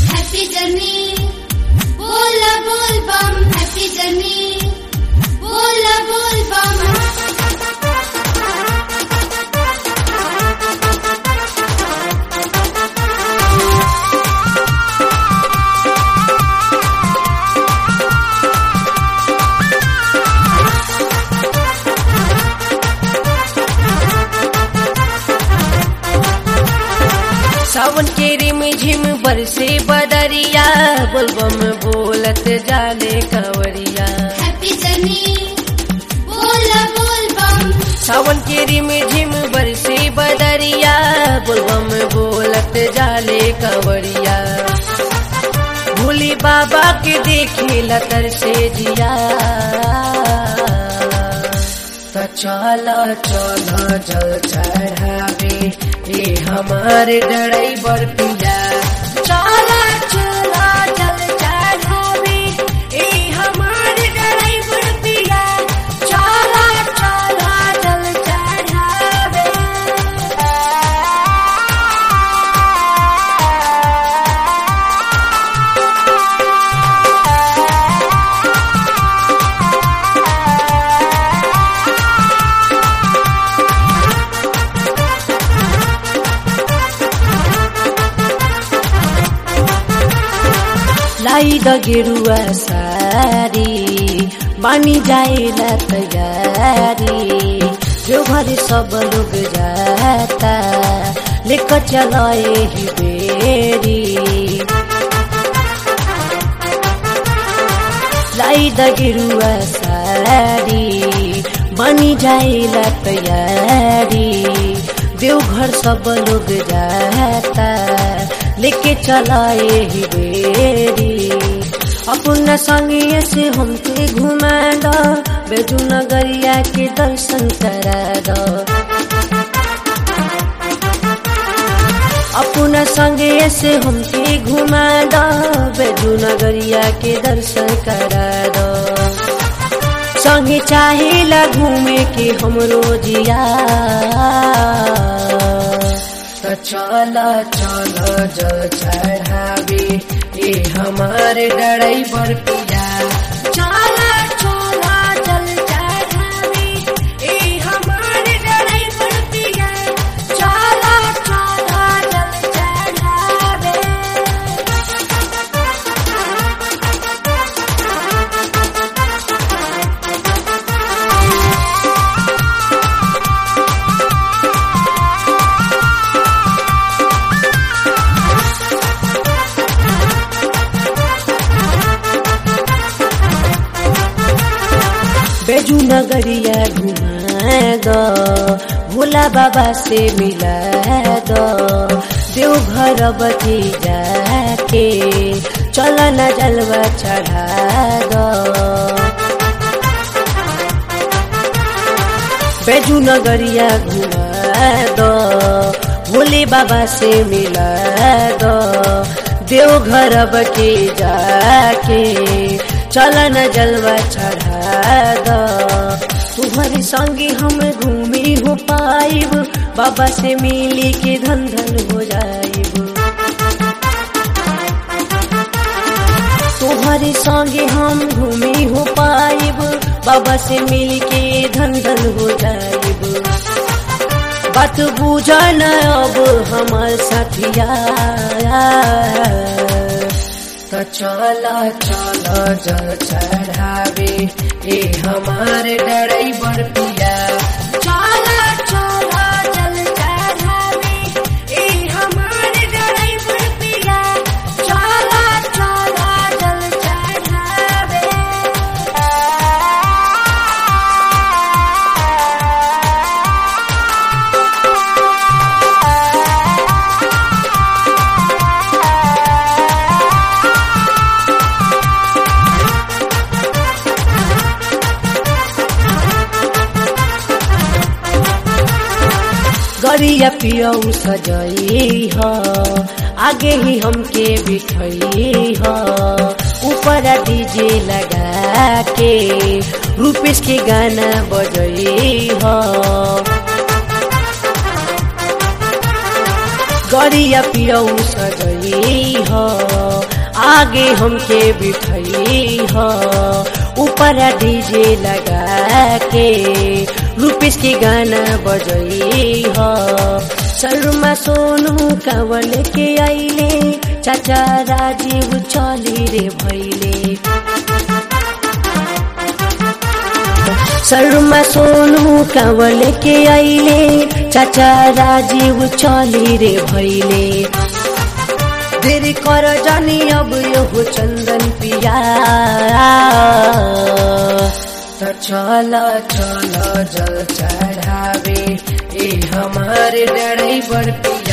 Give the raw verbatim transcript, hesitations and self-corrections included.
Happy journey बोला बोल बम happy journey बोला बोल बम सावन के रिम झिम बरसे बदरिया बोलबम बोलत जाले कंवरिया हैप्पी जर्नी बोला बोल बम सावन के रिम झिम बरसे बदरिया बोलबम बोलत जाले कंवरिया भोले बाबा के देखे लतर से जिया तो चला चला जल चढ़ावे ये हमारे ड्राइवर पिया चला चला जल चढ़ावे ये हमारे ड्राइवर पिया चला चला जल चढ़ावे लाई द गेरुआ सारी बानी जाएला तैयारी जो घर सब लोग जाता लेकर चलाए ही बेरी लाई द गेरुआ सारी बानी जाएला तैयारी देवघर सब लोग जाता लेके चलाए ही बेरी अपना संगे से हमके घुमा दो बैजू नगरिया के दर्शन करा दो अपना संगे से हमके घुमा दो बैजू नगरिया के दर्शन करा दो संगे चाहेला घूमे के हमरो जिया तो चला चला जल चढ़ावे ये हमारे ड्राइवर पिया चला चला जल चढ़ावे ये हमारे ड्राइवर पिया चला चला जल चढ़ावे बैजू नगरिया घुमा दो भोला बाबा से मिला दो देवघर बती जाके चला न जलवा चढ़ा दो बैजू नगरिया घुमा दो भोले बाबा से मिला दो देवघर बती जाके चला न जलवा चढ़ा दो तुम्हारे संगे हम घूमी हो पाइब बाबा से मिली के धन धन हो जाइब तुम्हारे संगे हम घूमी हो पाइब बाबा से मिली के धन धन हो जाइब बात बुझन अब हमार साथिया तो चला चला जल चढ़ावे ये हमारे ड्राइवर पिया चला चला जल चढ़ावे ये हमारे ड्राइवर पिया चला चला जल चढ़ावे गरिया पियऊ सजई ह आगे ही हमके बिठई ह ऊपर डीजे लगा के रूपेश के गाना बजई ह गरिया पियऊ सजई ह आगे हमके बिठाई हो ऊपर डीजे लगा के रूपेश के गाना बजई हो शर्मा सोनू कावल के आइले चाचा राजीव चली रे भैले शर्मा सोनू कावल के आइले चाचा राजीव चली रे भैले देरी कर जानी अब यो चंदन पिया तो चल चल जल चढ़ावे ए हमारे ड्राइवर पिया।